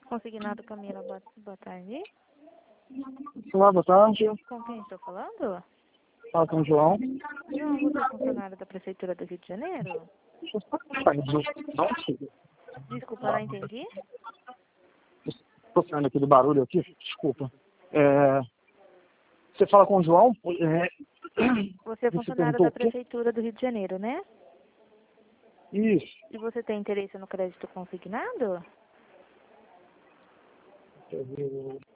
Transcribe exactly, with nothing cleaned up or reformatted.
Consignado Camila, boa, boa tarde. Olá, boa tarde. Com quem estou falando? Fala com o João. João, você é funcionário da Prefeitura do Rio de Janeiro? Desculpa, não entendi. Estou saindo aqui do barulho aqui, desculpa. É, você fala com o João? É, Você é você funcionário perguntou da o quê? Prefeitura do Rio de Janeiro, né? Isso. E você tem interesse no crédito consignado? Quer ver,